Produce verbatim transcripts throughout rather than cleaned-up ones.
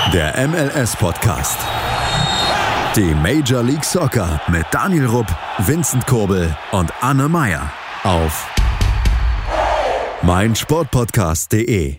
Der M L S-Podcast. Die Major League Soccer mit Daniel Rupp, Vincent Kurbel und Anne Meyer auf meinsportpodcast punkt de.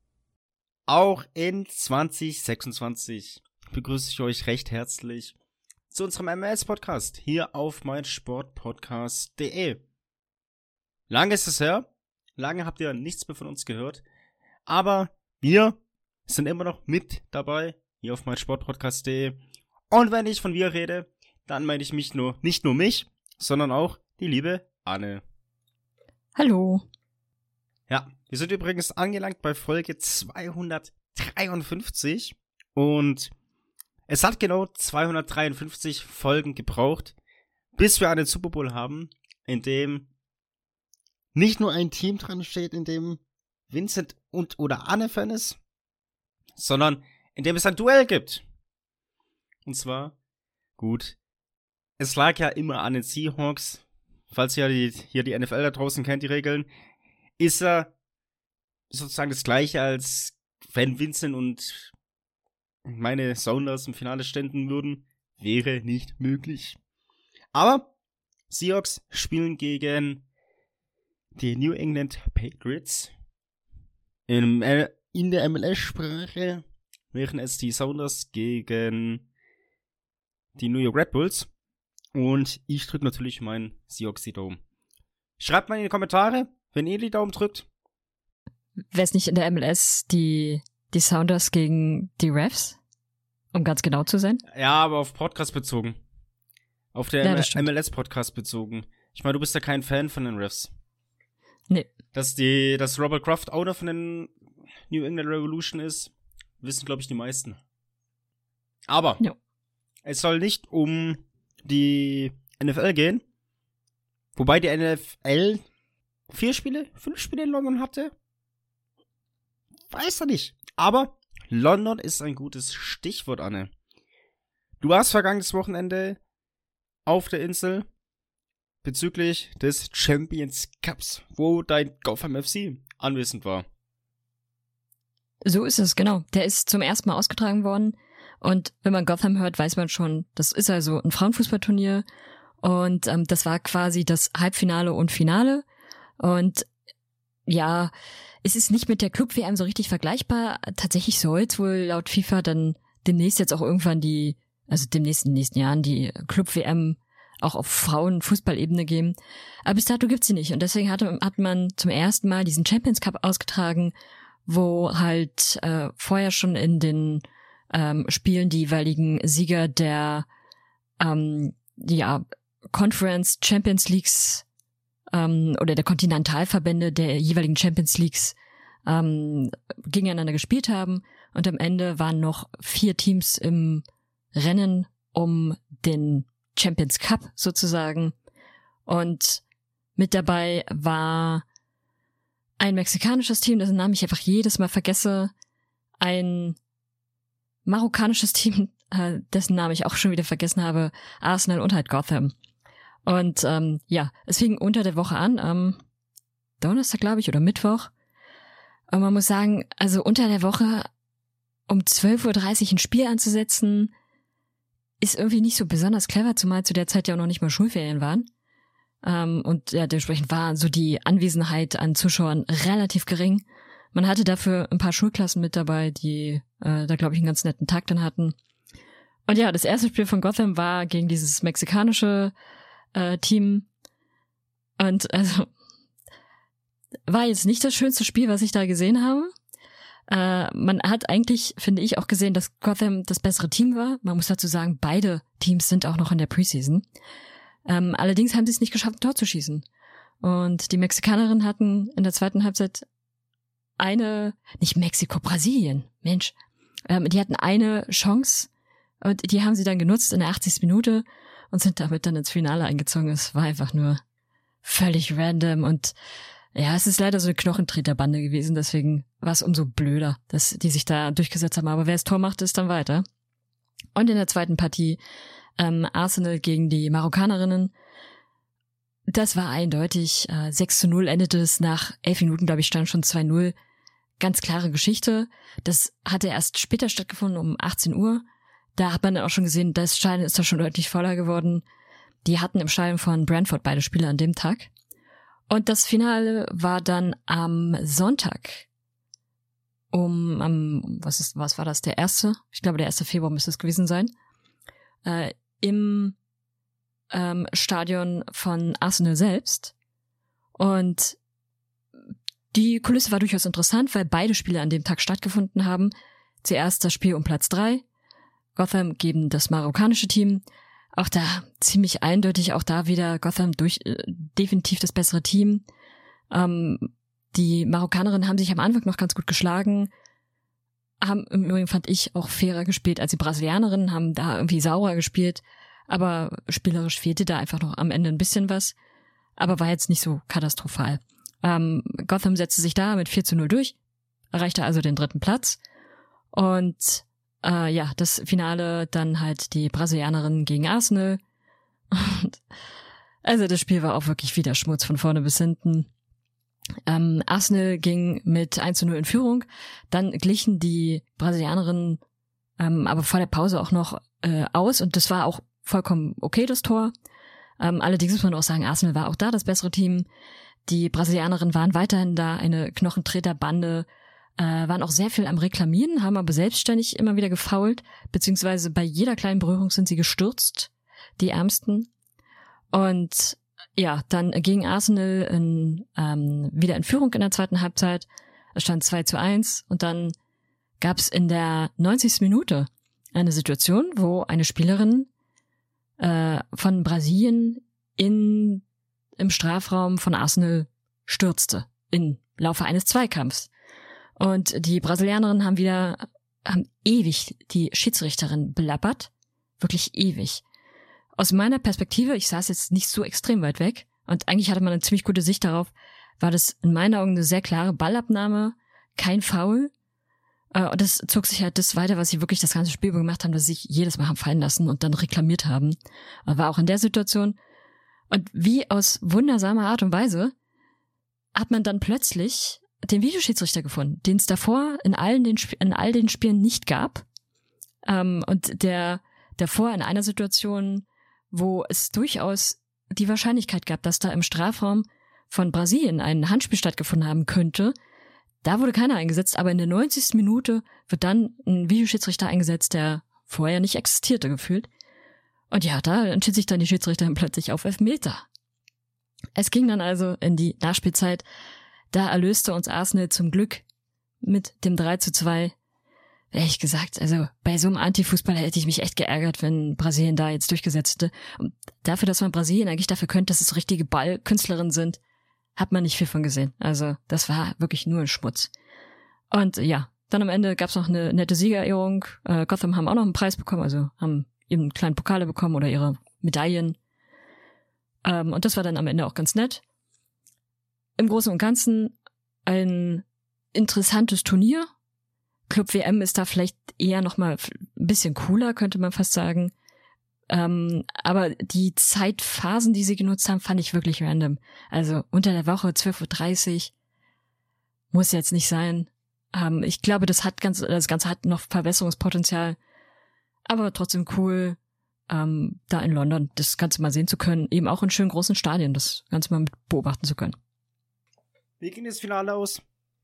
Auch in zwanzig sechsundzwanzig begrüße ich euch recht herzlich zu unserem M L S-Podcast hier auf meinsportpodcast punkt de. Lange ist es her, lange habt ihr nichts mehr von uns gehört, aber wir sind immer noch mit dabei hier auf meinsportpodcast punkt de. Und wenn ich von wir rede, dann meine ich mich nur, nicht nur mich, sondern auch die liebe Anne. Hallo. Ja, wir sind übrigens angelangt bei Folge zweihundertdreiundfünfzig und es hat genau zweihundertdreiundfünfzig Folgen gebraucht, bis wir einen Super Bowl haben, in dem nicht nur ein Team dran steht, in dem Vincent und oder Anne Fan ist, sondern in dem es ein Duell gibt. Und zwar, gut, es lag ja immer an den Seahawks, falls ihr die, hier die N F L da draußen kennt, die Regeln, ist er sozusagen das gleiche, als wenn Vincent und meine Sounders im Finale ständen würden, wäre nicht möglich. Aber Seahawks spielen gegen die New England Patriots. In, in der M L S-Sprache wären es die Sounders gegen die New York Red Bulls. Und ich drücke natürlich meinen Seahawks die Daumen. Schreibt mal in die Kommentare, wenn ihr die Daumen drückt. Wäre es nicht in der M L S die, die Sounders gegen die Refs? Um ganz genau zu sein? Ja, aber auf Podcast bezogen. Auf der Ja, M L S-Podcast bezogen. Ich meine, du bist ja kein Fan von den Refs. Nee. Dass die, dass Robert Kraft Owner von den New England Revolution ist, wissen, glaube ich, die meisten. Aber ja. Es soll nicht um die N F L gehen. Wobei die N F L vier Spiele, fünf Spiele in London hatte. Weiß er nicht. Aber London ist ein gutes Stichwort, Anne. Du warst vergangenes Wochenende auf der Insel bezüglich des Champions Cups, wo dein Gotham F C anwesend war. So ist es, genau. Der ist zum ersten Mal ausgetragen worden. Und wenn man Gotham hört, weiß man schon, das ist also ein Frauenfußballturnier. Und ähm, das war quasi das Halbfinale und Finale. Und ja, es ist nicht mit der Club-W M so richtig vergleichbar. Tatsächlich soll es wohl laut FIFA dann demnächst jetzt auch irgendwann die, also demnächst in den nächsten Jahren die Club-W M auch auf Frauenfußballebene geben. Aber bis dato gibt's sie nicht. Und deswegen hatte, hat man zum ersten Mal diesen Champions Cup ausgetragen, wo halt äh, vorher schon in den ähm, Spielen die jeweiligen Sieger der ähm, ja, Conference Champions Leagues ähm, oder der Kontinentalverbände der jeweiligen Champions Leagues ähm, gegeneinander gespielt haben. Und am Ende waren noch vier Teams im Rennen um den Champions Cup sozusagen. Und mit dabei war ein mexikanisches Team, dessen Namen ich einfach jedes Mal vergesse, ein marokkanisches Team, äh, dessen Namen ich auch schon wieder vergessen habe, Arsenal und halt Gotham. Und ähm, ja, es fing unter der Woche an, am Donnerstag, glaube ich, oder Mittwoch. Und man muss sagen, also unter der Woche um zwölf Uhr dreißig ein Spiel anzusetzen, ist irgendwie nicht so besonders clever, zumal zu der Zeit ja auch noch nicht mal Schulferien waren. Um, und ja, dementsprechend war so die Anwesenheit an Zuschauern relativ gering. Man hatte dafür ein paar Schulklassen mit dabei, die äh, da, glaube ich, einen ganz netten Tag dann hatten. Und ja, das erste Spiel von Gotham war gegen dieses mexikanische äh, Team. Und also war jetzt nicht das schönste Spiel, was ich da gesehen habe. Äh, man hat eigentlich, finde ich, auch gesehen, dass Gotham das bessere Team war. Man muss dazu sagen, beide Teams sind auch noch in der Preseason. Ähm, allerdings haben sie es nicht geschafft, ein Tor zu schießen. Und die Mexikanerinnen hatten in der zweiten Halbzeit eine, nicht Mexiko, Brasilien, Mensch. Ähm, die hatten eine Chance und die haben sie dann genutzt in der achtzigsten Minute und sind damit dann ins Finale eingezogen. Es war einfach nur völlig random und ja, es ist leider so eine Knochentreterbande gewesen, deswegen war es umso blöder, dass die sich da durchgesetzt haben. Aber wer das Tor macht, ist dann weiter. Und in der zweiten Partie Ähm, Arsenal gegen die Marokkanerinnen. Das war eindeutig. Äh, sechs zu null endete es nach elf Minuten, glaube ich, stand schon zwei null. ganz klare Geschichte. Das hatte erst später stattgefunden, um achtzehn Uhr. Da hat man dann auch schon gesehen, das Stadion ist da schon deutlich voller geworden. Die hatten im Stadion von Brentford beide Spiele an dem Tag. Und das Finale war dann am Sonntag. Um, am, was ist, was war das, der erste? Ich glaube, der erste Februar müsste es gewesen sein. Äh, im ähm, Stadion von Arsenal selbst. Und die Kulisse war durchaus interessant, weil beide Spiele an dem Tag stattgefunden haben. Zuerst das Spiel um Platz drei. Gotham gegen das marokkanische Team. Auch da ziemlich eindeutig, auch da wieder Gotham durch äh, definitiv das bessere Team. Ähm, die Marokkanerinnen haben sich am Anfang noch ganz gut geschlagen, haben im Übrigen, fand ich, auch fairer gespielt als die Brasilianerinnen, haben da irgendwie saurer gespielt, aber spielerisch fehlte da einfach noch am Ende ein bisschen was, aber war jetzt nicht so katastrophal. Ähm, Gotham setzte sich da mit vier zu null durch, erreichte also den dritten Platz und Äh, ja, das Finale dann halt die Brasilianerinnen gegen Arsenal. Und also das Spiel war auch wirklich wieder Schmutz von vorne bis hinten. Ähm, Arsenal ging mit eins zu null in Führung. Dann glichen die Brasilianerinnen ähm, aber vor der Pause auch noch äh, aus. Und das war auch vollkommen okay, das Tor. Ähm, allerdings muss man auch sagen, Arsenal war auch da das bessere Team. Die Brasilianerinnen waren weiterhin da, eine Knochentreterbande. Äh, waren auch sehr viel am Reklamieren, haben aber selbstständig immer wieder gefoult, beziehungsweise bei jeder kleinen Berührung sind sie gestürzt, die Ärmsten. Und ja, dann ging Arsenal in, ähm, wieder in Führung in der zweiten Halbzeit. Es stand zwei zu eins und dann gab es in der neunzigsten Minute eine Situation, wo eine Spielerin äh, von Brasilien in im Strafraum von Arsenal stürzte, im Laufe eines Zweikampfs. Und die Brasilianerinnen haben wieder, haben ewig die Schiedsrichterin belabbert. Wirklich ewig. Aus meiner Perspektive, ich saß jetzt nicht so extrem weit weg und eigentlich hatte man eine ziemlich gute Sicht darauf, war das in meinen Augen eine sehr klare Ballabnahme, kein Foul. Und das zog sich halt das weiter, was sie wirklich das ganze Spiel gemacht haben, dass sie sich jedes Mal haben fallen lassen und dann reklamiert haben. War auch in der Situation. Und wie aus wundersamer Art und Weise hat man dann plötzlich den Videoschiedsrichter gefunden, den es davor in allen den Sp- in all den Spielen nicht gab. Ähm, und der davor in einer Situation, wo es durchaus die Wahrscheinlichkeit gab, dass da im Strafraum von Brasilien ein Handspiel stattgefunden haben könnte, da wurde keiner eingesetzt, aber in der neunzigsten Minute wird dann ein Videoschiedsrichter eingesetzt, der vorher nicht existierte, gefühlt. Und ja, da entschied sich dann die Schiedsrichterin plötzlich auf Elfmeter. Es ging dann also in die Nachspielzeit. Da erlöste uns Arsenal zum Glück mit dem drei zu zwei. Ehrlich gesagt, also bei so einem Antifußball hätte ich mich echt geärgert, wenn Brasilien da jetzt durchgesetzt hätte. Und dafür, dass man Brasilien eigentlich dafür könnte, dass es richtige Ballkünstlerinnen sind, hat man nicht viel von gesehen. Also das war wirklich nur ein Schmutz. Und ja, dann am Ende gab's noch eine nette Siegerehrung. Äh, Gotham haben auch noch einen Preis bekommen, also haben ihren kleinen Pokale bekommen oder ihre Medaillen. Ähm, und das war dann am Ende auch ganz nett. Im Großen und Ganzen ein interessantes Turnier. Club W M ist da vielleicht eher nochmal ein bisschen cooler, könnte man fast sagen. Ähm, aber die Zeitphasen, die sie genutzt haben, fand ich wirklich random. Also unter der Woche zwölf Uhr dreißig muss jetzt nicht sein. Ähm, ich glaube, das hat ganz, das Ganze hat noch Verbesserungspotenzial. Aber trotzdem cool, ähm, da in London das Ganze mal sehen zu können. Eben auch in schönen großen Stadien das Ganze mal mit beobachten zu können. Wie ging das Finale aus?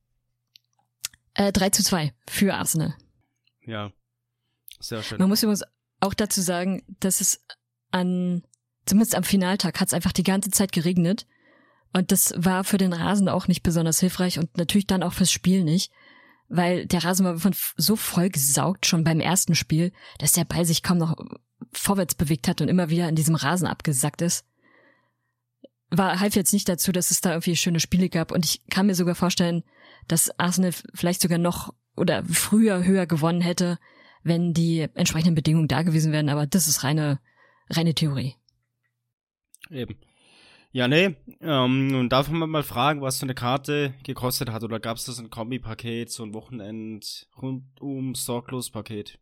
Äh, drei zu zwei für Arsenal. Ja, sehr schön. Man muss übrigens auch dazu sagen, dass es an, zumindest am Finaltag, hat es einfach die ganze Zeit geregnet. Und das war für den Rasen auch nicht besonders hilfreich und natürlich dann auch fürs Spiel nicht. Weil der Rasen war so voll gesaugt schon beim ersten Spiel, dass der Ball sich kaum noch vorwärts bewegt hat und immer wieder in diesem Rasen abgesackt ist. War, half jetzt nicht dazu, dass es da irgendwie schöne Spiele gab. Und ich kann mir sogar vorstellen, dass Arsenal vielleicht sogar noch oder früher höher gewonnen hätte, wenn die entsprechenden Bedingungen da gewesen wären. Aber das ist reine, reine Theorie. Eben. Ja, nee. Ähm, und darf man mal fragen, was so eine Karte gekostet hat? Oder gab es das ein Kombi-Paket, so ein Wochenend rundum sorglos Paket?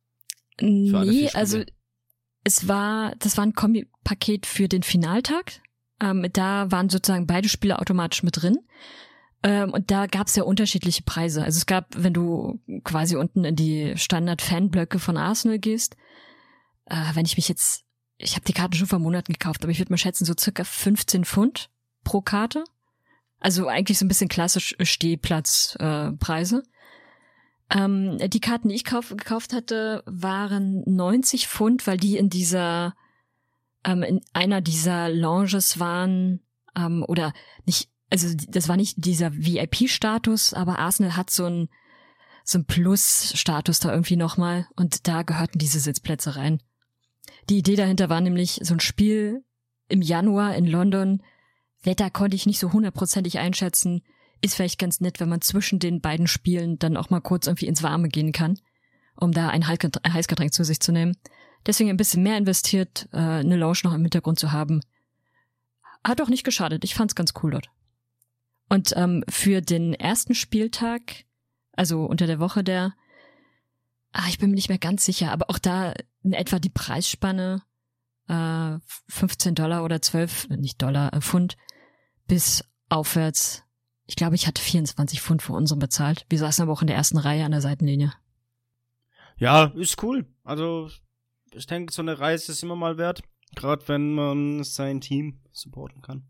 Nee, also es war, das war ein Kombi-Paket für den Finaltag. Ähm, da waren sozusagen beide Spiele automatisch mit drin. Ähm, und da gab es ja unterschiedliche Preise. Also es gab, wenn du quasi unten in die Standard-Fanblöcke von Arsenal gehst, äh, wenn ich mich jetzt, ich habe die Karten schon vor Monaten gekauft, aber ich würde mal schätzen, so circa fünfzehn Pfund pro Karte. Also eigentlich so ein bisschen klassisch Stehplatzpreise. Äh, ähm, die Karten, die ich kauf, gekauft hatte, waren neunzig Pfund, weil die in dieser, ähm, in einer dieser Lounges waren, ähm, oder nicht, also das war nicht dieser V I P-Status, aber Arsenal hat so ein so ein Plus-Status da irgendwie nochmal und da gehörten diese Sitzplätze rein. Die Idee dahinter war nämlich so ein Spiel im Januar in London. Wetter konnte ich nicht so hundertprozentig einschätzen. Ist vielleicht ganz nett, wenn man zwischen den beiden Spielen dann auch mal kurz irgendwie ins Warme gehen kann, um da ein Heißgetränk zu sich zu nehmen. Deswegen ein bisschen mehr investiert, äh, eine Lounge noch im Hintergrund zu haben. Hat auch nicht geschadet. Ich fand's ganz cool dort. Und ähm, für den ersten Spieltag, also unter der Woche der, ah, ich bin mir nicht mehr ganz sicher, aber auch da in etwa die Preisspanne, äh, fünfzehn Dollar oder zwölf, nicht Dollar, äh, Pfund, bis aufwärts. Ich glaube, ich hatte vierundzwanzig Pfund für unseren bezahlt. Wir saßen aber auch in der ersten Reihe an der Seitenlinie. Ja, ist cool. Also, ich denke, so eine Reise ist immer mal wert. Gerade wenn man sein Team supporten kann.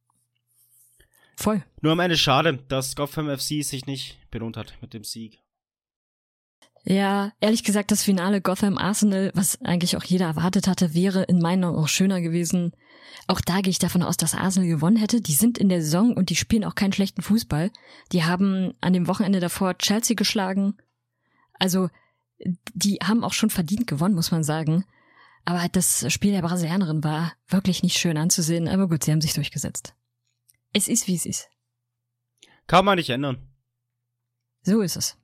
Voll. Nur am Ende schade, dass Gotham F C sich nicht belohnt hat mit dem Sieg. Ja, ehrlich gesagt, das Finale Gotham-Arsenal, was eigentlich auch jeder erwartet hatte, wäre in meinen Augen auch schöner gewesen. Auch da gehe ich davon aus, dass Arsenal gewonnen hätte. Die sind in der Saison und die spielen auch keinen schlechten Fußball. Die haben an dem Wochenende davor Chelsea geschlagen. Also, die haben auch schon verdient gewonnen, muss man sagen. Aber das Spiel der Brasilianerin war wirklich nicht schön anzusehen. Aber gut, sie haben sich durchgesetzt. Es ist, wie es ist. Kann man nicht ändern. So ist es.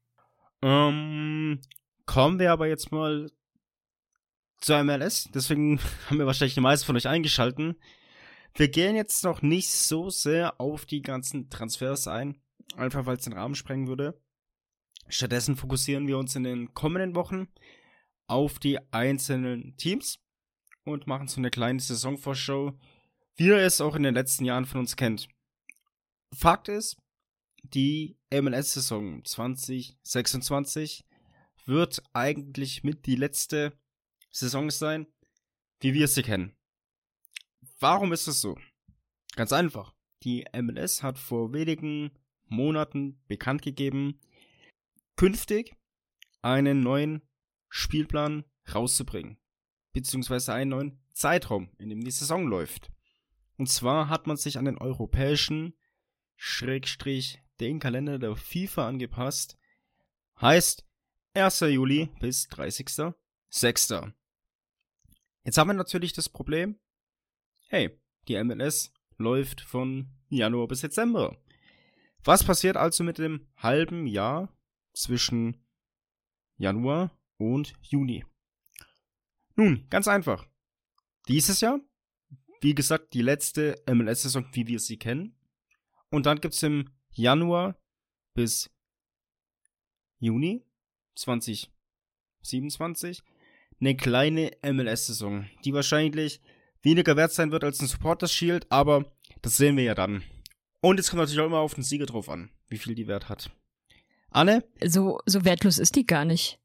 Ähm, kommen wir aber jetzt mal zur M L S. Deswegen haben wir wahrscheinlich die meisten von euch eingeschalten. Wir gehen jetzt noch nicht so sehr auf die ganzen Transfers ein. Einfach, weil es den Rahmen sprengen würde. Stattdessen fokussieren wir uns in den kommenden Wochen auf die einzelnen Teams und machen so eine kleine Saisonvorschau, wie ihr es auch in den letzten Jahren von uns kennt. Fakt ist, die M L S-Saison zwanzig sechsundzwanzig wird eigentlich mit die letzte Saison sein, wie wir sie kennen. Warum ist es so? Ganz einfach. Die M L S hat vor wenigen Monaten bekannt gegeben, künftig einen neuen Spielplan rauszubringen. Beziehungsweise einen neuen Zeitraum, in dem die Saison läuft. Und zwar hat man sich an den europäischen Schrägstrich den Kalender der FIFA angepasst. Heißt erster Juli bis dreißigster sechster Jetzt haben wir natürlich das Problem, hey, die M L S läuft von Januar bis Dezember. Was passiert also mit dem halben Jahr zwischen Januar und Juni? Nun, ganz einfach. Dieses Jahr, wie gesagt, die letzte M L S-Saison, wie wir sie kennen. Und dann gibt es im Januar bis Juni zwanzig siebenundzwanzig eine kleine M L S-Saison, die wahrscheinlich weniger wert sein wird als ein Supporters Shield, aber das sehen wir ja dann. Und es kommt natürlich auch immer auf den Sieger drauf an, wie viel die Wert hat. Anne? So, so wertlos ist die gar nicht.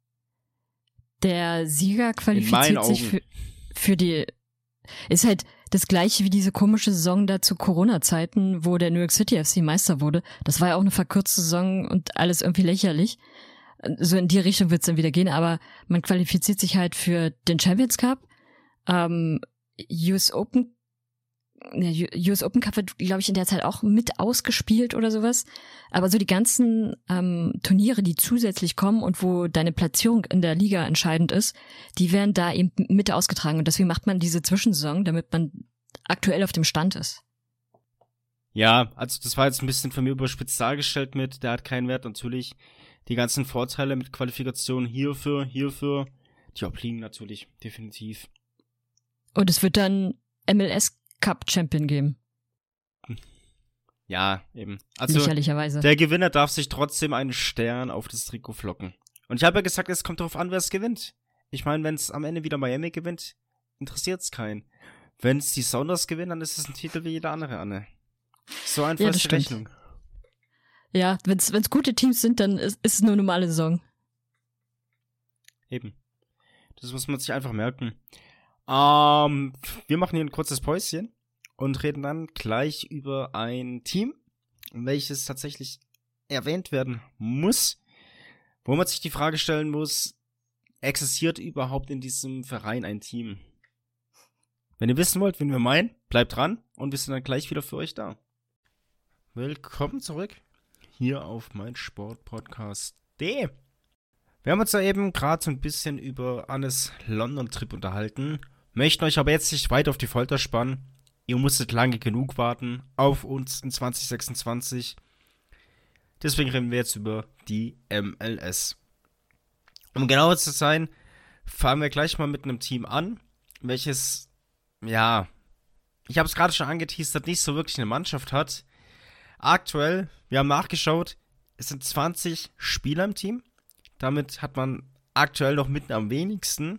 Der Sieger qualifiziert sich für, für die, ist halt das gleiche wie diese komische Saison da zu Corona-Zeiten, wo der New York City F C Meister wurde. Das war ja auch eine verkürzte Saison und alles irgendwie lächerlich. So in die Richtung wird es dann wieder gehen, aber man qualifiziert sich halt für den Champions Cup, ähm, U S Open, ja, U S Open Cup wird, glaube ich, in der Zeit auch mit ausgespielt oder sowas. Aber so die ganzen ähm, Turniere, die zusätzlich kommen und wo deine Platzierung in der Liga entscheidend ist, die werden da eben mit ausgetragen. Und deswegen macht man diese Zwischensaison, damit man aktuell auf dem Stand ist. Ja, also das war jetzt ein bisschen von mir überspitzt dargestellt mit, der hat keinen Wert. Natürlich die ganzen Vorteile mit Qualifikation hierfür, hierfür, die obliegen natürlich, definitiv. Und es wird dann M L S Cup Champion geben. Ja, eben. Also lächerlicherweise. Der Gewinner darf sich trotzdem einen Stern auf das Trikot flocken. Und ich habe ja gesagt, es kommt darauf an, wer es gewinnt. Ich meine, wenn es am Ende wieder Miami gewinnt, interessiert es keinen. Wenn es die Sounders gewinnen, dann ist es ein Titel wie jeder andere, Anne. So einfach ja, ist die stimmt. Rechnung. Ja, wenn es gute Teams sind, dann ist, ist es eine normale Saison. Eben. Das muss man sich einfach merken. Ähm, wir machen hier ein kurzes Päuschen und reden dann gleich über ein Team, welches tatsächlich erwähnt werden muss, wo man sich die Frage stellen muss, existiert überhaupt in diesem Verein ein Team? Wenn ihr wissen wollt, wen wir meinen, bleibt dran und wir sind dann gleich wieder für euch da. Willkommen zurück hier auf mein Sportpodcast punkt de. Wir haben uns da eben gerade so ein bisschen über Annes London-Trip unterhalten, möchten euch aber jetzt nicht weiter auf die Folter spannen. Ihr musstet lange genug warten auf uns in zwanzig sechsundzwanzig. Deswegen reden wir jetzt über die M L S. Um genauer zu sein, fangen wir gleich mal mit einem Team an, welches, ja, ich habe es gerade schon angeteasert, nicht so wirklich eine Mannschaft hat. Aktuell, wir haben nachgeschaut, es sind zwanzig Spieler im Team. Damit hat man aktuell noch mitten am wenigsten.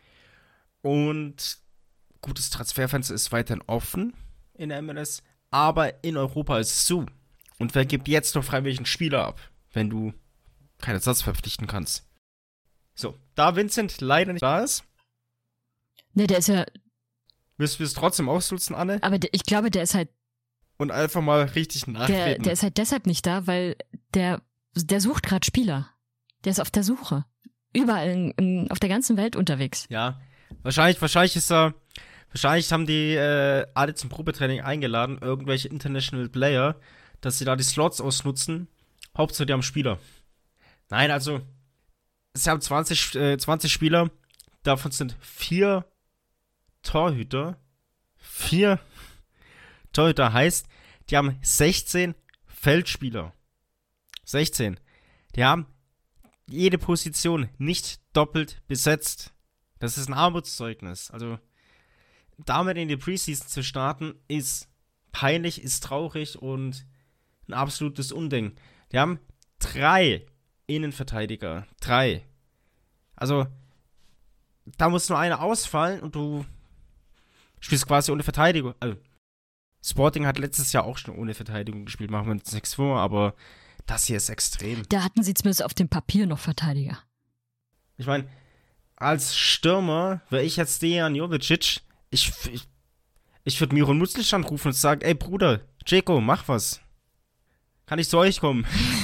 Und gutes Transferfenster ist weiterhin offen in der M L S, aber in Europa ist es zu. Und wer gibt jetzt noch freiwillig einen Spieler ab, wenn du keinen Ersatz verpflichten kannst? So, da Vincent leider nicht da ist. Ne, der ist ja... Willst du es trotzdem ausnutzen, Anne? Aber der, ich glaube, der ist halt... Und einfach mal richtig nachreden. Der, der ist halt deshalb nicht da, weil der, der sucht gerade Spieler. Der ist auf der Suche. Überall in, in, auf der ganzen Welt unterwegs. Ja, wahrscheinlich, wahrscheinlich ist er... Wahrscheinlich haben die äh, alle zum Probetraining eingeladen, irgendwelche International Player, dass sie da die Slots ausnutzen. Hauptsache die haben Spieler. Nein, also, sie haben zwanzig, äh, zwanzig Spieler, davon sind vier Torhüter. Vier Torhüter heißt, die haben sechzehn Feldspieler. sechzehn. Die haben jede Position nicht doppelt besetzt. Das ist ein Armutszeugnis. Also, damit in die Preseason zu starten, ist peinlich, ist traurig und ein absolutes Unding. Die haben drei Innenverteidiger. Drei. Also, da muss nur einer ausfallen und du spielst quasi ohne Verteidigung. Also, Sporting hat letztes Jahr auch schon ohne Verteidigung gespielt, machen wir uns nichts vor, aber das hier ist extrem. Da hatten sie zumindest auf dem Papier noch Verteidiger. Ich meine, als Stürmer wäre ich jetzt Dejan Jovicic, ich, ich, ich würde Miron Mutzlic anrufen und sagen, ey Bruder, Dzeko, mach was. Kann ich zu euch kommen?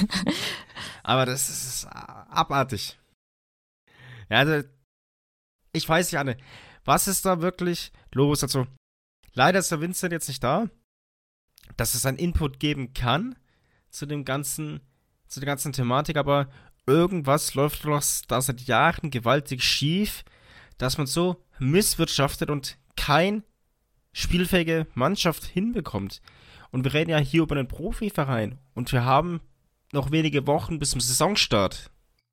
Aber das ist abartig. Ja, also, ich weiß nicht, Anne, was ist da wirklich los? Also, leider ist der Vincent jetzt nicht da, dass es einen Input geben kann zu dem ganzen, zu der ganzen Thematik, aber irgendwas läuft doch da seit Jahren gewaltig schief, dass man so misswirtschaftet und kein spielfähige Mannschaft hinbekommt. Und wir reden ja hier über einen Profiverein und wir haben noch wenige Wochen bis zum Saisonstart.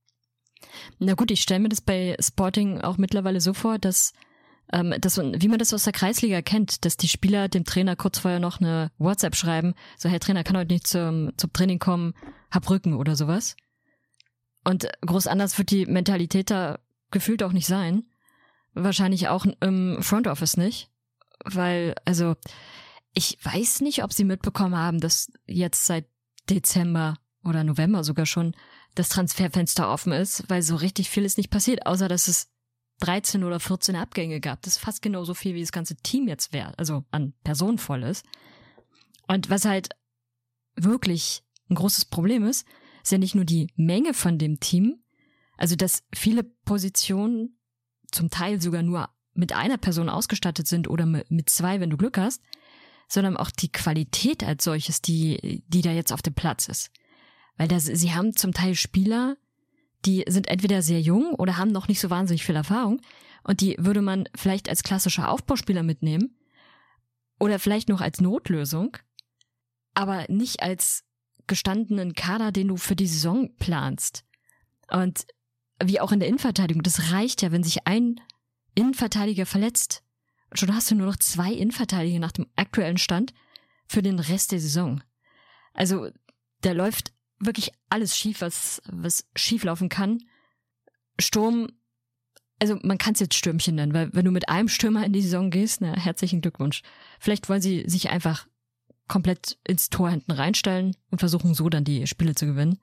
Na gut, ich stelle mir das bei Sporting auch mittlerweile so vor, dass, ähm, dass, wie man das aus der Kreisliga kennt, dass die Spieler dem Trainer kurz vorher noch eine WhatsApp schreiben, so, Herr Trainer, kann heute nicht zum, zum Training kommen, hab Rücken oder sowas. Und groß anders wird die Mentalität da gefühlt auch nicht sein. Wahrscheinlich auch im Front Office nicht. Weil, also, ich weiß nicht, ob sie mitbekommen haben, dass jetzt seit Dezember oder November sogar schon das Transferfenster offen ist, weil so richtig viel ist nicht passiert, außer dass es dreizehn oder vierzehn Abgänge gab. Das ist fast genauso viel, wie das ganze Team jetzt wäre, also an Personen voll ist. Und was halt wirklich ein großes Problem ist, ist ja nicht nur die Menge von dem Team, also dass viele Positionen zum Teil sogar nur mit einer Person ausgestattet sind oder mit zwei, wenn du Glück hast, sondern auch die Qualität als solches, die, die da jetzt auf dem Platz ist. Weil das, sie haben zum Teil Spieler, die sind entweder sehr jung oder haben noch nicht so wahnsinnig viel Erfahrung und die würde man vielleicht als klassischer Aufbauspieler mitnehmen oder vielleicht noch als Notlösung, aber nicht als gestandenen Kader, den du für die Saison planst. Und wie auch in der Innenverteidigung, das reicht ja, wenn sich ein Innenverteidiger verletzt. Schon hast du nur noch zwei Innenverteidiger nach dem aktuellen Stand für den Rest der Saison. Also da läuft wirklich alles schief, was, was schief laufen kann. Sturm, also man kann es jetzt Stürmchen nennen, weil wenn du mit einem Stürmer in die Saison gehst, na, herzlichen Glückwunsch. Vielleicht wollen sie sich einfach komplett ins Tor hinten reinstellen und versuchen so dann die Spiele zu gewinnen.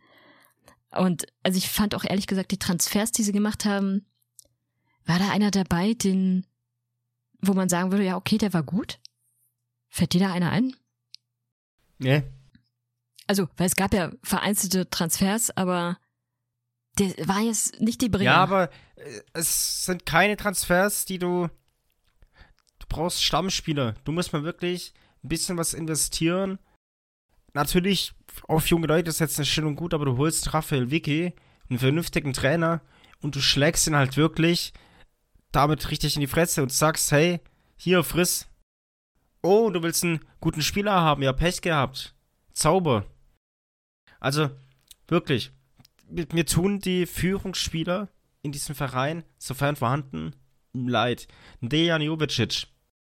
Und also ich fand auch ehrlich gesagt, die Transfers, die sie gemacht haben, war da einer dabei, den, wo man sagen würde, ja okay, der war gut? Fällt dir da einer ein? Nee. Also, weil es gab ja vereinzelte Transfers, aber der war jetzt nicht die Bringer. Ja, aber äh, es sind keine Transfers, die du, du brauchst Stammspieler. Du musst mal wirklich ein bisschen was investieren. Natürlich, auf junge Leute ist jetzt nicht schön und gut, aber du holst Raphael Vicky, einen vernünftigen Trainer, und du schlägst ihn halt wirklich damit richtig in die Fresse und sagst, hey, hier, friss. Oh, du willst einen guten Spieler haben, ja, Pech gehabt. Zauber. Also, wirklich, mir tun die Führungsspieler in diesem Verein, sofern vorhanden, leid. Dejan Jovicic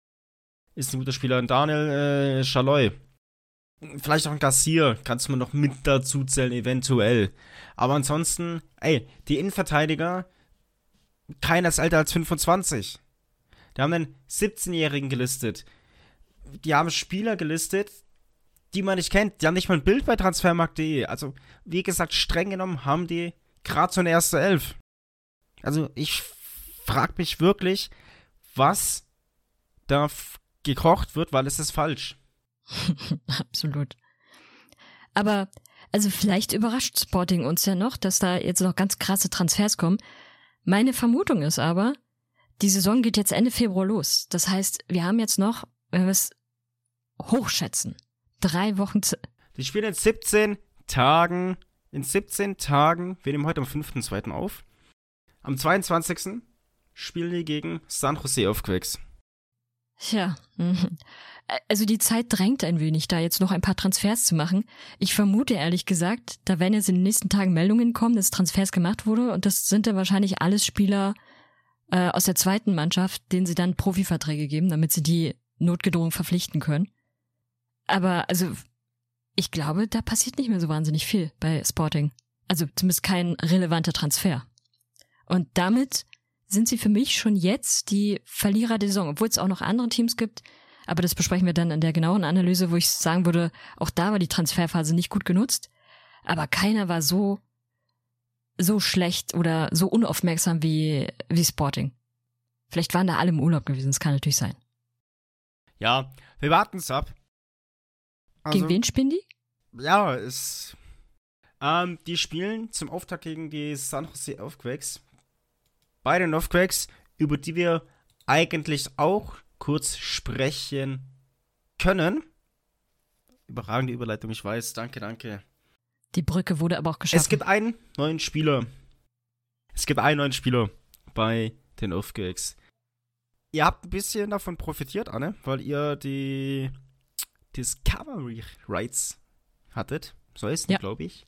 ist ein guter Spieler. Und Daniel äh, Schaloi. Vielleicht auch ein Gassier, kannst du mir noch mit dazu zählen, eventuell. Aber ansonsten, ey, die Innenverteidiger, keiner ist älter als fünfundzwanzig. Die haben einen siebzehnjährigen gelistet. Die haben Spieler gelistet, die man nicht kennt. Die haben nicht mal ein Bild bei transfermarkt punkt de. Also, wie gesagt, streng genommen haben die gerade so eine erste Elf. Also, ich frag mich wirklich, was da f- gekocht wird, weil es ist falsch. Absolut. Aber, also vielleicht überrascht Sporting uns ja noch, dass da jetzt noch ganz krasse Transfers kommen. Meine Vermutung ist aber, die Saison geht jetzt Ende Februar los. Das heißt, wir haben jetzt noch, wenn wir es hochschätzen, drei Wochen zu... Die spielen in siebzehn Tagen, in siebzehn Tagen, wir nehmen heute am fünften zweiten auf, am zweiundzwanzigsten spielen die gegen San Jose Earthquakes. Tja, also die Zeit drängt ein wenig, da jetzt noch ein paar Transfers zu machen. Ich vermute ehrlich gesagt, da werden jetzt in den nächsten Tagen Meldungen kommen, dass Transfers gemacht wurde, und das sind dann wahrscheinlich alles Spieler äh, aus der zweiten Mannschaft, denen sie dann Profiverträge geben, damit sie die notgedrungen verpflichten können. Aber also ich glaube, da passiert nicht mehr so wahnsinnig viel bei Sporting. Also zumindest kein relevanter Transfer. Und damit sind sie für mich schon jetzt die Verlierer der Saison, obwohl es auch noch andere Teams gibt. Aber das besprechen wir dann in der genauen Analyse, wo ich sagen würde, auch da war die Transferphase nicht gut genutzt. Aber keiner war so so schlecht oder so unaufmerksam wie, wie Sporting. Vielleicht waren da alle im Urlaub gewesen, das kann natürlich sein. Ja, wir warten es ab. Also, gegen wen spielen die? Ja, es. Ähm, die spielen zum Auftakt gegen die San Jose Earthquakes. Beide Earthquakes, über die wir eigentlich auch kurz sprechen können. Überragende Überleitung, ich weiß. Danke, danke. Die Brücke wurde aber auch geschaffen. Es gibt einen neuen Spieler. Es gibt einen neuen Spieler bei den Earthquakes. Ihr habt ein bisschen davon profitiert, Anne, weil ihr die Discovery Rights hattet. So heißt es, ja. glaube ich.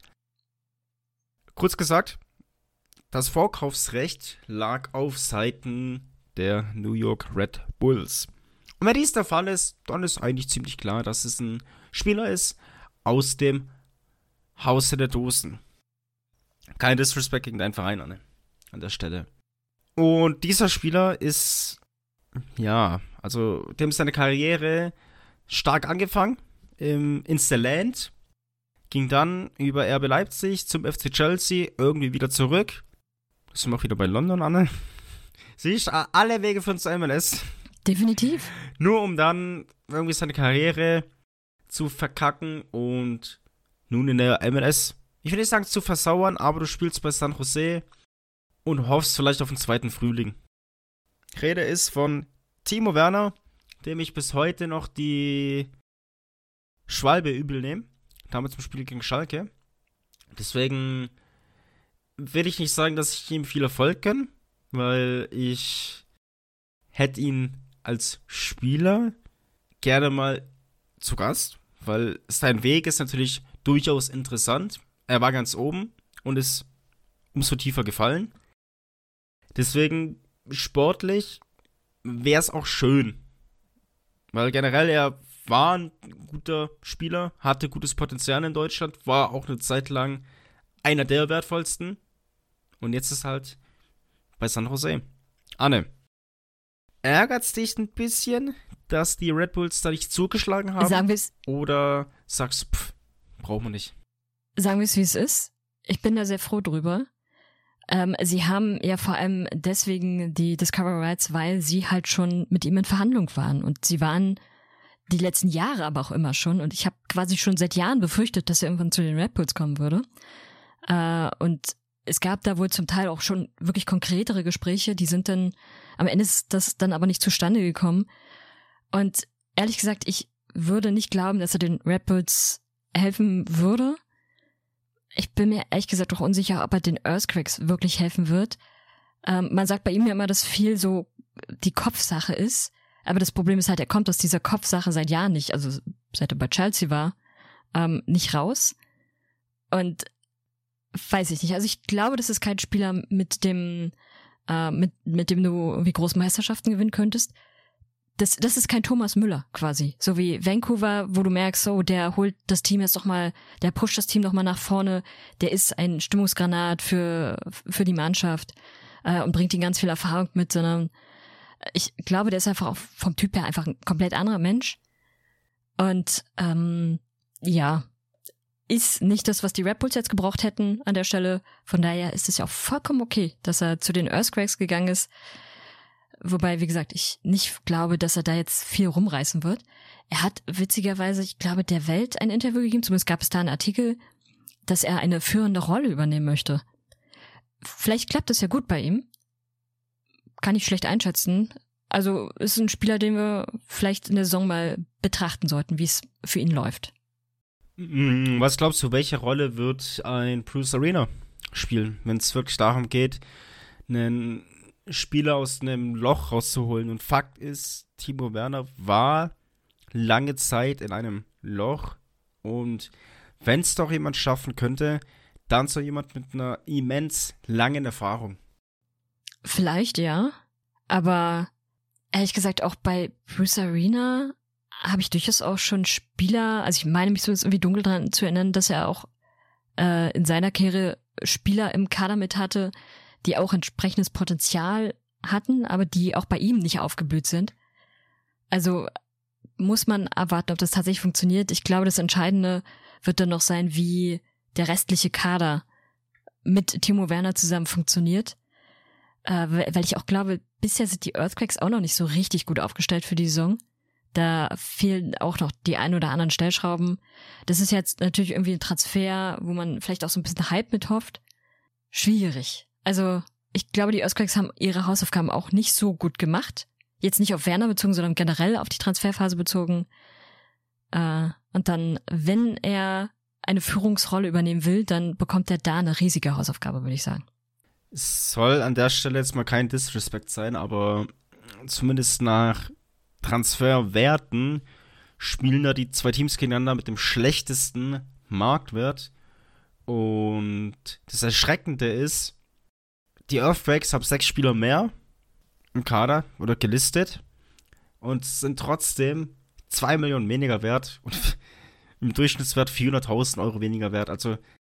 Kurz gesagt, das Vorkaufsrecht lag auf Seiten der New York Red Bulls. Und wenn dies der Fall ist, dann ist eigentlich ziemlich klar, dass es ein Spieler ist aus dem Hause der Dosen. Kein Disrespect gegen deinen Verein, Anne, an der Stelle. Und dieser Spieler ist, ja, also dem ist seine Karriere stark angefangen im Insterland, ging dann über R B Leipzig zum F C Chelsea, irgendwie wieder zurück. Das sind wir auch wieder bei London, Anne. Siehst du, alle Wege führen zur M L S. Definitiv. Nur um dann irgendwie seine Karriere zu verkacken und nun in der M L S, ich will nicht sagen zu versauern, aber du spielst bei San Jose und hoffst vielleicht auf einen zweiten Frühling. Rede ist von Timo Werner, dem ich bis heute noch die Schwalbe übel nehme. Damals im Spiel gegen Schalke. Deswegen will ich nicht sagen, dass ich ihm viel Erfolg gönne, weil ich hätte ihn als Spieler gerne mal zu Gast, weil sein Weg ist natürlich durchaus interessant. Er war ganz oben und ist umso tiefer gefallen. Deswegen sportlich wäre es auch schön, weil generell er war ein guter Spieler, hatte gutes Potenzial in Deutschland, war auch eine Zeit lang einer der wertvollsten. Und jetzt ist halt bei San Jose. Anne, ärgert's dich ein bisschen, dass die Red Bulls da nicht zugeschlagen haben? Sagen wir's, Oder sagst du, pff, brauchen wir nicht? sagen wir es, wie es ist. Ich bin da sehr froh drüber. Ähm, sie haben ja vor allem deswegen die Discovery Rights, weil sie halt schon mit ihm in Verhandlung waren. Und sie waren die letzten Jahre aber auch immer schon. Und ich habe quasi schon seit Jahren befürchtet, dass er irgendwann zu den Red Bulls kommen würde. Äh, und es gab da wohl zum Teil auch schon wirklich konkretere Gespräche. Die sind dann, am Ende ist das dann aber nicht zustande gekommen. Und ehrlich gesagt, ich würde nicht glauben, dass er den Red Bulls helfen würde. Ich bin mir ehrlich gesagt auch unsicher, ob er den Earthquakes wirklich helfen wird. Ähm, man sagt bei ihm ja immer, dass viel so die Kopfsache ist. Aber das Problem ist halt, er kommt aus dieser Kopfsache seit Jahren nicht, also seit er bei Chelsea war, ähm, nicht raus. Und weiß ich nicht. Also ich glaube, das ist kein Spieler, mit dem, äh, mit, mit dem du irgendwie große Meisterschaften gewinnen könntest. Das, das ist kein Thomas Müller quasi. So wie Vancouver, wo du merkst, so, der holt das Team jetzt doch mal, der pusht das Team noch mal nach vorne, der ist ein Stimmungsgranat für, für die Mannschaft äh, und bringt ihnen ganz viel Erfahrung mit, sondern ich glaube, der ist einfach auch vom Typ her einfach ein komplett anderer Mensch. Und ähm, ja, ist nicht das, was die Red Bulls jetzt gebraucht hätten an der Stelle. Von daher ist es ja auch vollkommen okay, dass er zu den Earthquakes gegangen ist. Wobei, wie gesagt, ich nicht glaube, dass er da jetzt viel rumreißen wird. Er hat witzigerweise, ich glaube, der Welt ein Interview gegeben, zumindest gab es da einen Artikel, dass er eine führende Rolle übernehmen möchte. Vielleicht klappt das ja gut bei ihm. Kann ich schlecht einschätzen. Also ist ein Spieler, den wir vielleicht in der Saison mal betrachten sollten, wie es für ihn läuft. Was glaubst du, welche Rolle wird ein Bruce Arena spielen, wenn es wirklich darum geht, einen Spieler aus einem Loch rauszuholen? Und Fakt ist, Timo Werner war lange Zeit in einem Loch, und wenn es doch jemand schaffen könnte, dann so jemand mit einer immens langen Erfahrung. Vielleicht, ja. Aber ehrlich gesagt, auch bei Bruce Arena habe ich durchaus auch schon Spieler, also ich meine mich so irgendwie dunkel dran zu erinnern, dass er auch äh, in seiner Karriere Spieler im Kader mit hatte, die auch entsprechendes Potenzial hatten, aber die auch bei ihm nicht aufgeblüht sind. Also muss man erwarten, ob das tatsächlich funktioniert. Ich glaube, das Entscheidende wird dann noch sein, wie der restliche Kader mit Timo Werner zusammen funktioniert. Äh, weil ich auch glaube, bisher sind die Earthquakes auch noch nicht so richtig gut aufgestellt für die Saison. Da fehlen auch noch die ein oder anderen Stellschrauben. Das ist jetzt natürlich irgendwie ein Transfer, wo man vielleicht auch so ein bisschen Hype mit hofft. Schwierig. Also ich glaube, die Earthquakes haben ihre Hausaufgaben auch nicht so gut gemacht. Jetzt nicht auf Werner bezogen, sondern generell auf die Transferphase bezogen. Äh, und dann, wenn er eine Führungsrolle übernehmen will, dann bekommt er da eine riesige Hausaufgabe, würde ich sagen. Es soll an der Stelle jetzt mal kein Disrespect sein, aber zumindest nach Transferwerten spielen da die zwei Teams gegeneinander mit dem schlechtesten Marktwert. Und das Erschreckende ist, die Earthquakes haben sechs Spieler mehr im Kader oder gelistet und sind trotzdem zwei Millionen weniger wert und im Durchschnittswert vierhunderttausend Euro weniger wert. Also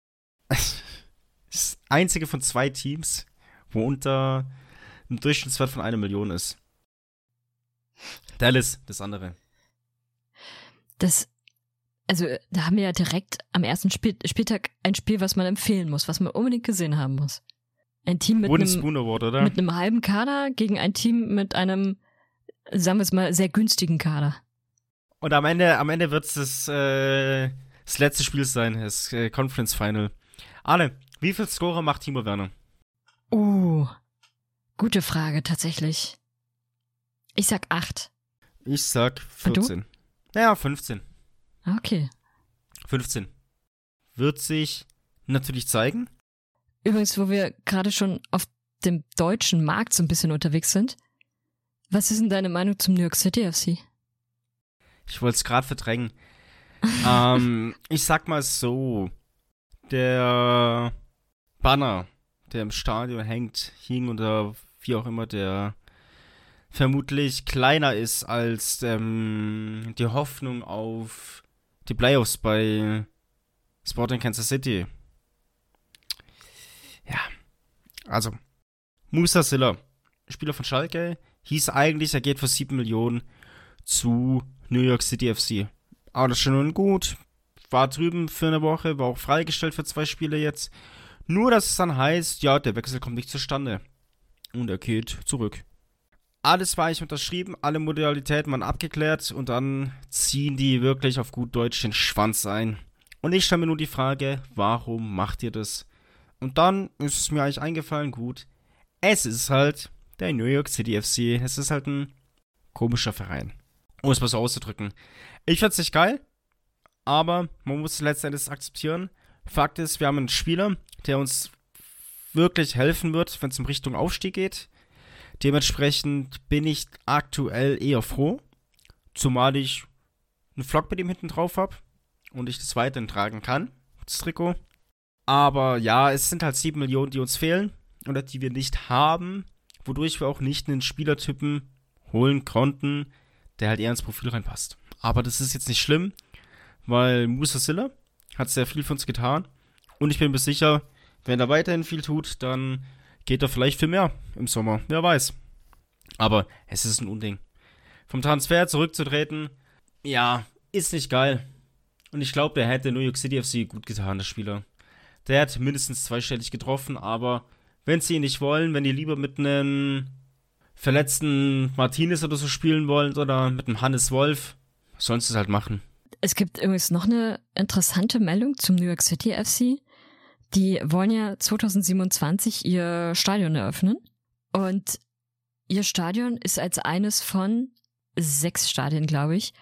das einzige von zwei Teams, wo unter einem Durchschnittswert von einer Million ist. Dallas, das andere. Das, also da haben wir ja direkt am ersten Spiel, Spieltag ein Spiel, was man empfehlen muss, was man unbedingt gesehen haben muss. Ein Team mit Wooden einem, Spoon Award, oder? mit einem halben Kader gegen ein Team mit einem, sagen wir es mal, sehr günstigen Kader. Und am Ende, am Ende wird es das, äh, das letzte Spiel sein, das äh, Conference Final. Arne, wie viel Scorer macht Timo Werner? Uh, gute Frage, tatsächlich. Ich sag acht. Ich sag vierzehn. Naja, fünfzehn. Okay. fünfzehn. Wird sich natürlich zeigen. Übrigens, wo wir gerade schon auf dem deutschen Markt so ein bisschen unterwegs sind, was ist denn deine Meinung zum New York City F C? Ich wollte es gerade verdrängen. ähm, ich sag mal so, der Banner, der im Stadion hängt, hing oder wie auch immer, der vermutlich kleiner ist als ähm, die Hoffnung auf die Playoffs bei Sporting Kansas City. Ja, also Musa Silla, Spieler von Schalke, hieß eigentlich, er geht für sieben Millionen zu New York City F C. Alles schön und gut. War drüben für eine Woche, war auch freigestellt für zwei Spiele jetzt. Nur, dass es dann heißt, ja, der Wechsel kommt nicht zustande. Und er geht zurück. Alles war eigentlich unterschrieben, alle Modalitäten waren abgeklärt und dann ziehen die wirklich auf gut Deutsch den Schwanz ein. Und ich stelle mir nur die Frage, warum macht ihr das? Und dann ist es mir eigentlich eingefallen, gut, es ist halt der New York City F C. Es ist halt ein komischer Verein. Um es mal so auszudrücken. Ich find's nicht geil, aber man muss letztendlich akzeptieren. Fakt ist, wir haben einen Spieler, der uns wirklich helfen wird, wenn es in Richtung Aufstieg geht. Dementsprechend bin ich aktuell eher froh, zumal ich einen Flock mit ihm hinten drauf habe und ich das weiterhin tragen kann, das Trikot. Aber ja, es sind halt sieben Millionen, die uns fehlen oder die wir nicht haben, wodurch wir auch nicht einen Spielertypen holen konnten, der halt eher ins Profil reinpasst. Aber das ist jetzt nicht schlimm, weil Musa Silla hat sehr viel für uns getan und ich bin mir sicher, wenn er weiterhin viel tut, dann geht er vielleicht für mehr im Sommer, wer weiß. Aber es ist ein Unding. Vom Transfer zurückzutreten, ja, ist nicht geil. Und ich glaube, der hätte New York City F C gut getan, der Spieler. Der hat mindestens zweistellig getroffen, aber wenn sie ihn nicht wollen, wenn die lieber mit einem verletzten Martinez oder so spielen wollen oder mit einem Hannes Wolf, sollen sie es halt machen. Es gibt übrigens noch eine interessante Meldung zum New York City F C. Die wollen ja zwanzig siebenundzwanzig ihr Stadion eröffnen und ihr Stadion ist als eines von sechs Stadien, glaube ich,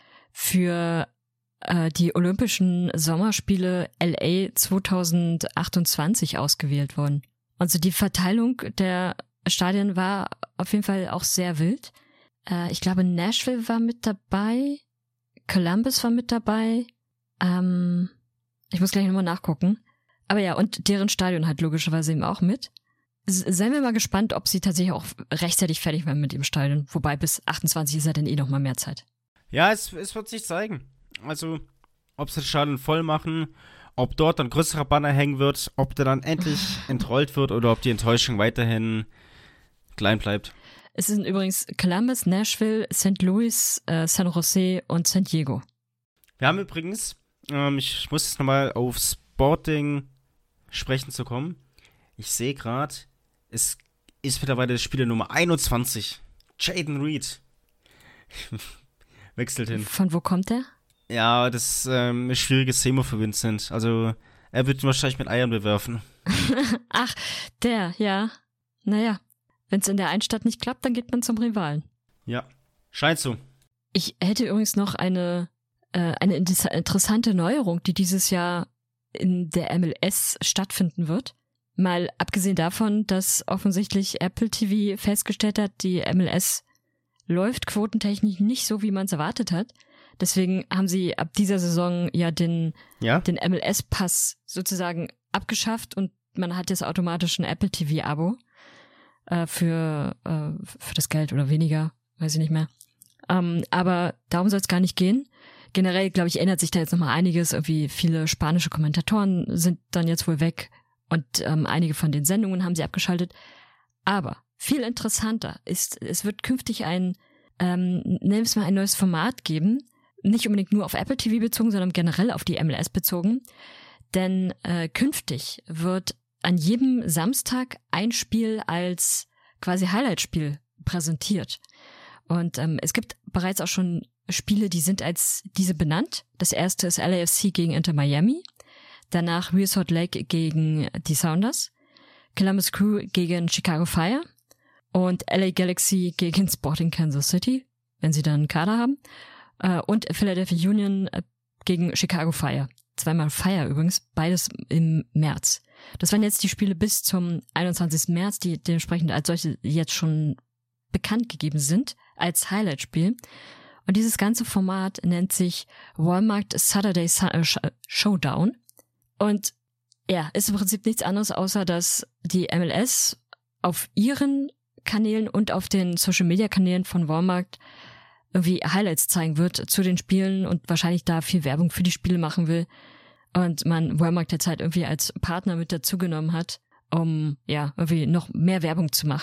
für äh, die Olympischen Sommerspiele L A zwanzig achtundzwanzig ausgewählt worden. Also die Verteilung der Stadien war auf jeden Fall auch sehr wild. Äh, ich glaube, Nashville war mit dabei, Columbus war mit dabei. Ähm, ich muss gleich nochmal nachgucken. Aber ja, und deren Stadion halt logischerweise eben auch mit. Seien wir mal gespannt, ob sie tatsächlich auch rechtzeitig fertig werden mit dem Stadion. Wobei bis achtundzwanzig ist ja dann eh noch mal mehr Zeit. Ja, es, es wird sich zeigen. Also, ob sie das Stadion voll machen, ob dort ein größerer Banner hängen wird, ob der dann endlich entrollt wird oder ob die Enttäuschung weiterhin klein bleibt. Es sind übrigens Columbus, Nashville, Saint Louis, äh, San Jose und San Diego. Wir haben übrigens, ähm, ich muss jetzt nochmal auf Sporting sprechen zu kommen. Ich sehe gerade, es ist mittlerweile Spieler Nummer einundzwanzig. Jaden Reed. Wechselt hin. Von wo kommt der? Ja, das ist ähm, ein schwieriges Thema für Vincent. Also, er wird ihn wahrscheinlich mit Eiern bewerfen. Ach, der, ja. Naja, wenn es in der einen Stadt nicht klappt, dann geht man zum Rivalen. Ja, scheint so. Ich hätte übrigens noch eine, äh, eine interessante Neuerung, die dieses Jahr in der M L S stattfinden wird. Mal abgesehen davon, dass offensichtlich Apple T V festgestellt hat, die M L S läuft quotentechnisch nicht so, wie man es erwartet hat. Deswegen haben sie ab dieser Saison ja den, ja? den M L S-Pass sozusagen abgeschafft und man hat jetzt automatisch ein Apple T V-Abo äh, für, äh, für das Geld oder weniger, weiß ich nicht mehr. Ähm, aber darum soll es gar nicht gehen. Generell, glaube ich, ändert sich da jetzt nochmal einiges. Irgendwie viele spanische Kommentatoren sind dann jetzt wohl weg und ähm, einige von den Sendungen haben sie abgeschaltet. Aber viel interessanter ist, es wird künftig ein, ähm, nennen wir es mal ein neues Format geben, nicht unbedingt nur auf Apple T V bezogen, sondern generell auf die M L S bezogen. Denn äh, künftig wird an jedem Samstag ein Spiel als quasi Highlight-Spiel präsentiert. Und ähm, es gibt bereits auch schon Spiele, die sind als diese benannt. Das erste ist L A F C gegen Inter Miami, danach Real Salt Lake gegen die Sounders, Columbus Crew gegen Chicago Fire und L A Galaxy gegen Sporting Kansas City, wenn sie dann einen Kader haben, äh, und Philadelphia Union äh, gegen Chicago Fire. Zweimal Fire übrigens, beides im März. Das waren jetzt die Spiele bis zum einundzwanzigsten März, die dementsprechend als solche jetzt schon bekannt gegeben sind, als Highlight-Spiel. Und dieses ganze Format nennt sich Walmart Saturday Showdown. Und ja, ist im Prinzip nichts anderes, außer dass die M L S auf ihren Kanälen und auf den Social-Media-Kanälen von Walmart irgendwie Highlights zeigen wird zu den Spielen und wahrscheinlich da viel Werbung für die Spiele machen will. Und man Walmart jetzt halt irgendwie als Partner mit dazugenommen hat, um ja irgendwie noch mehr Werbung zu machen.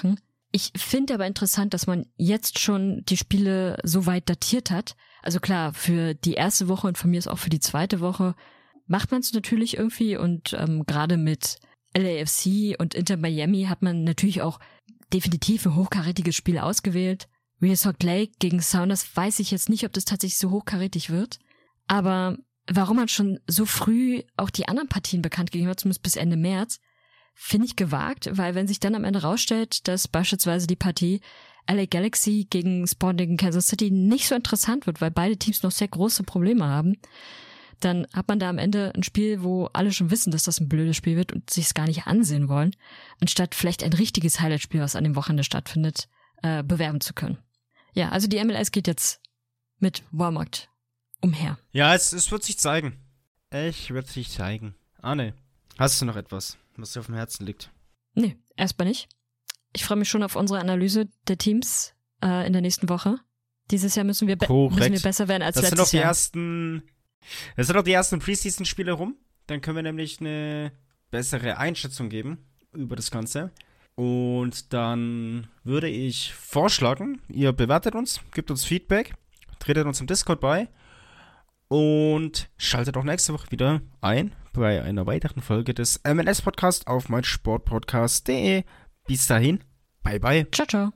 Ich finde aber interessant, dass man jetzt schon die Spiele so weit datiert hat. Also klar, für die erste Woche und von mir ist auch für die zweite Woche macht man es natürlich irgendwie und ähm, gerade mit L A F C und Inter Miami hat man natürlich auch definitiv ein hochkarätiges Spiel ausgewählt. Real Salt Lake gegen Sounders weiß ich jetzt nicht, ob das tatsächlich so hochkarätig wird. Aber warum man schon so früh auch die anderen Partien bekannt gegeben hat, zumindest bis Ende März, finde ich gewagt, weil wenn sich dann am Ende rausstellt, dass beispielsweise die Partie L A Galaxy gegen Sporting Kansas City nicht so interessant wird, weil beide Teams noch sehr große Probleme haben, dann hat man da am Ende ein Spiel, wo alle schon wissen, dass das ein blödes Spiel wird und sich es gar nicht ansehen wollen, anstatt vielleicht ein richtiges Highlight-Spiel, was an dem Wochenende stattfindet, äh, bewerben zu können. Ja, also die M L S geht jetzt mit Walmart umher. Ja, es, es wird sich zeigen. Ich wird sich zeigen. Arne, hast du noch etwas, was dir auf dem Herzen liegt? Nee, erstmal nicht. Ich freue mich schon auf unsere Analyse der Teams äh, in der nächsten Woche. Dieses Jahr müssen wir, be- müssen wir besser werden als das letztes sind Jahr. Das sind noch die ersten, das sind noch die ersten Preseason-Spiele rum. Dann können wir nämlich eine bessere Einschätzung geben über das Ganze. Und dann würde ich vorschlagen, ihr bewertet uns, gebt uns Feedback, tretet uns im Discord bei und schaltet auch nächste Woche wieder ein bei einer weiteren Folge des M L S-Podcast auf meinsportpodcast punkt de. Bis dahin, bye bye. Ciao, ciao.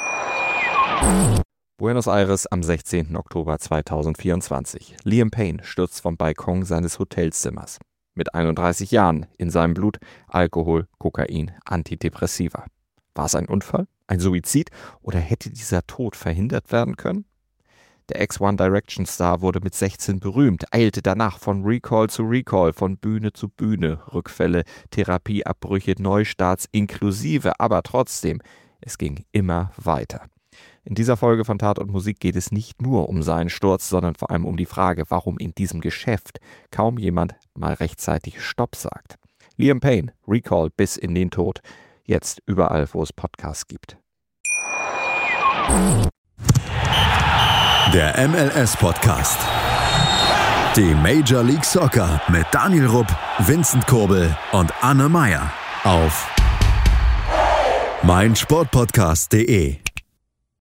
Buenos Aires am sechzehnten Oktober zweitausendvierundzwanzig. Liam Payne stürzt vom Balkon seines Hotelzimmers. Mit einunddreißig Jahren, in seinem Blut Alkohol, Kokain, Antidepressiva. War es ein Unfall, ein Suizid oder hätte dieser Tod verhindert werden können? Der Ex-One Direction Star wurde mit sechzehn berühmt, eilte danach von Recall zu Recall, von Bühne zu Bühne, Rückfälle, Therapieabbrüche, Neustarts inklusive, aber trotzdem, es ging immer weiter. In dieser Folge von Tat und Musik geht es nicht nur um seinen Sturz, sondern vor allem um die Frage, warum in diesem Geschäft kaum jemand mal rechtzeitig Stopp sagt. Liam Payne, Recall bis in den Tod, jetzt überall, wo es Podcasts gibt. Der M L S-Podcast. Die Major League Soccer mit Daniel Rupp, Vincent Kurbel und Anne Meyer auf meinsportpodcast punkt de.